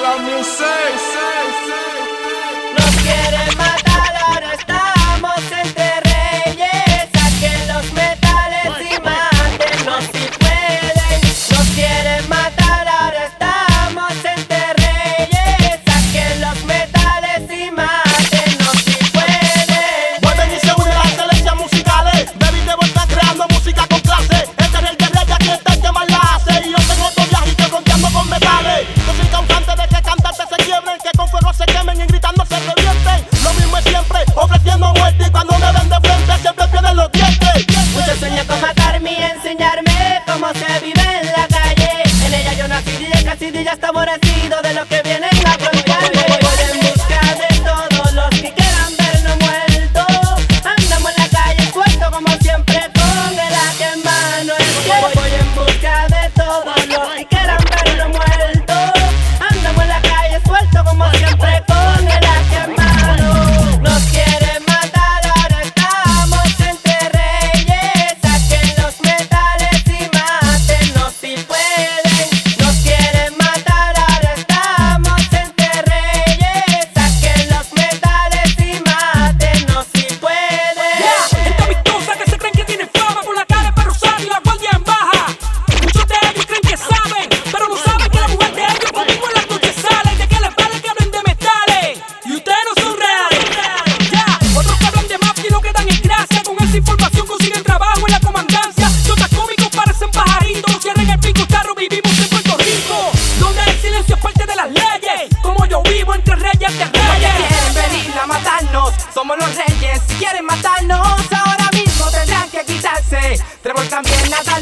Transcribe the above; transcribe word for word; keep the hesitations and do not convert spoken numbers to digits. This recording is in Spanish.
la music. Nos quieren matar, ahora estamos entre reyes. Saquen los metales y mátenos si pueden. Nos quieren matar, ahora estamos entre reyes. Saquen los metales y mátenos si pueden. Vuelven y se unen las excelencias musicales. Baby Debo está creando música con clase. Este es el de rey, aquí está el que más la hace. Y yo tengo otro viaje y que fronteando con metales. Yo soy causante de que cantarte se quiebren, que con fuego se quemen y gritando se revienten. Lo mismo es siempre, ofreciendo muerte. Y cuando me ven de frente siempre pierden los dientes. Muchos sueñan con matarme y enseñarme cómo se vive en la calle. En ella yo nací y casi ya está aborrecido de los que vienen a frontearme. Voy en busca de todos los que quieran vernos muertos. Andamos en la calle suelto como siempre con el hacha en mano. Voy en busca de todos los que quieran vernos muertos. Andamos en la calle suelto como siempre con el hacha en mano. Nos quieren matar, ahora estamos entre reyes. Saquen los metales y mátenos si pueden. Nos quieren matar, ahora estamos entre reyes. Saquen los metales y mátenos si pueden. Esta vistosa que se creen que tiene fama por la calle para usar y la guardia en baja. Muchos de ellos creen que saben, pero no saben que la mujer de ellos conmigo en las noches sale. De que les vale que hablen de metales y ustedes no son reales. Ya, otros que hablan de mafia y no quedan en gracia. Con esa información consiguen trabajo en la comandancia. Notas cómicos parecen pajaritos. Cierren el pico carro, vivimos en Puerto Rico, donde el silencio es parte de las leyes. Como yo vivo entre reyes de reyes. Quieren venir a matarnos, somos los reyes. Si quieren matarnos, ahora mismo tendrán que quitarse. Trevor también nada